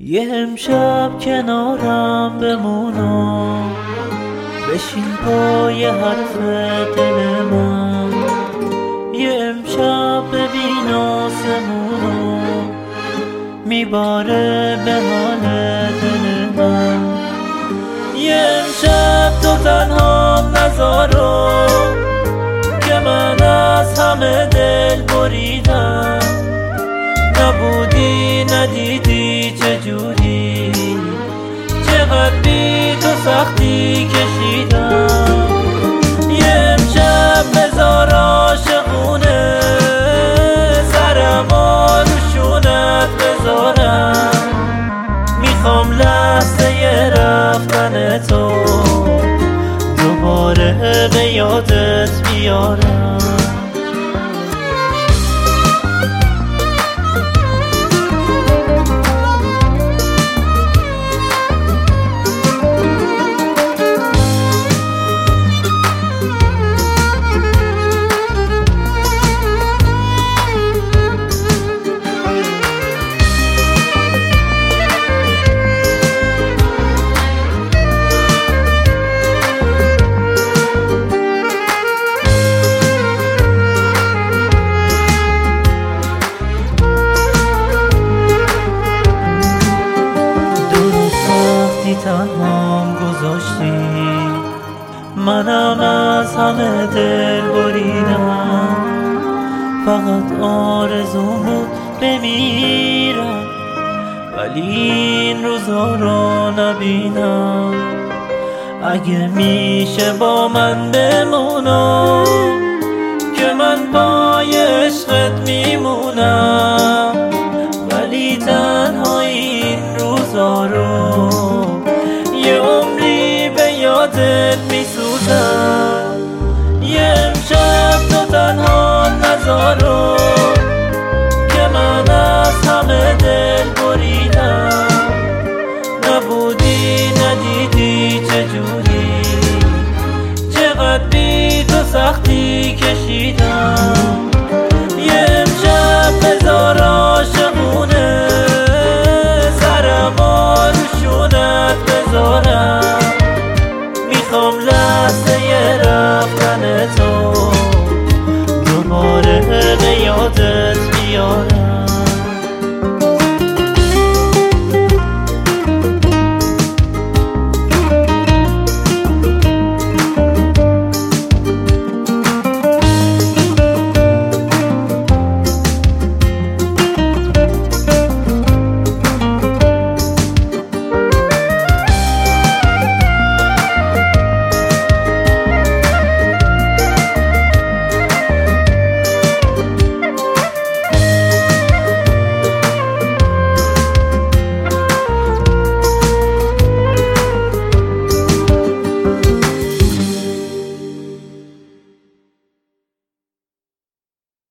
یه امشب کنارم بمونا، بشین پای حرف دل من. یه امشب ببین آسمونو میباره به حال دل من. یه امشب تو تنهام نذارو که من از همه دل بریدم. نبودی ندیدی چجوری، چقدر بی تو سختی کشیدم. یه امشب بذار عاشقونه سرمو رو شونت بذارم. میخوام لحظه رفتن تو دوباره به یادت بیارم. تنهام گذاشتی، منم از همه دل بریدم. فقط آرزوم بود بمیرم، ولی این روزا رو نبینم. اگه میشه با من بمونم که من پای عشقت میمونم، ولی تنها این روزا رو یه عمری به یادت میسوزم. یه امشب تو تنها نذارو